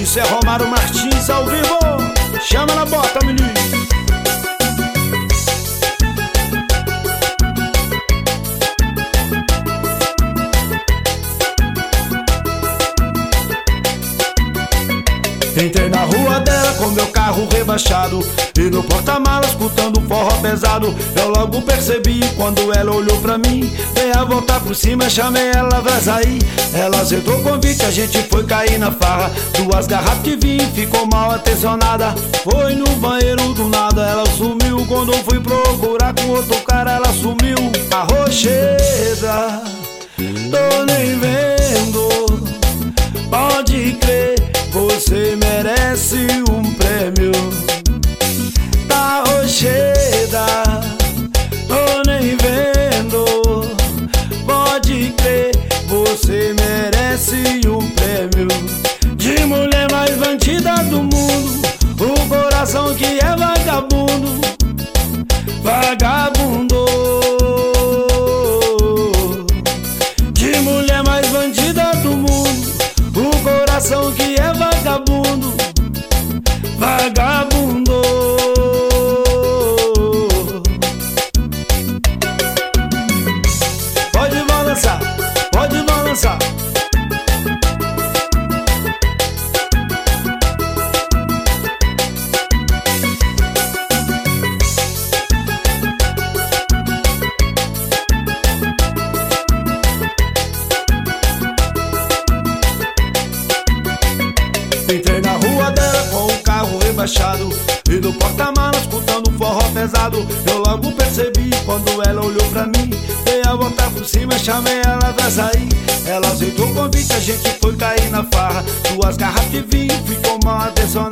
Isso é Romário Martins ao vivo. Chama na bota, menino. Entrei na rua dela com meu carro rebaixado e no porta-malas escutando forró pesado. Eu logo percebi quando ela olhou pra mim. Dei a volta por cima, chamei ela pra sair. Ela aceitou o convite, a gente foi cair na farra. 2 garrafas de vinho, ficou mal atencionada. Foi no banheiro do nada, ela sumiu. Quando eu fui procurar com outro cara, ela sumiu. A rocheda, tô nem vendo. Pode crer, você merece um prêmio. Da rocheda, tô nem vendo. Pode crer, você merece um prêmio. De mulher mais bandida do mundo, o coração que é vagabundo. Vagabundo. De mulher mais bandida do mundo, o coração que é vagabundo. Vagabundo. Pode balançar, pode balançar. Entrei na rua dela com o carro rebaixado e no porta-malas escutando forró pesado. Eu logo percebi quando ela olhou pra mim. Dei a volta por cima, chamei ela pra sair. Ela aceitou o convite, a gente foi cair na farra. 2 garrafas de vinho, ficou mal atencionada.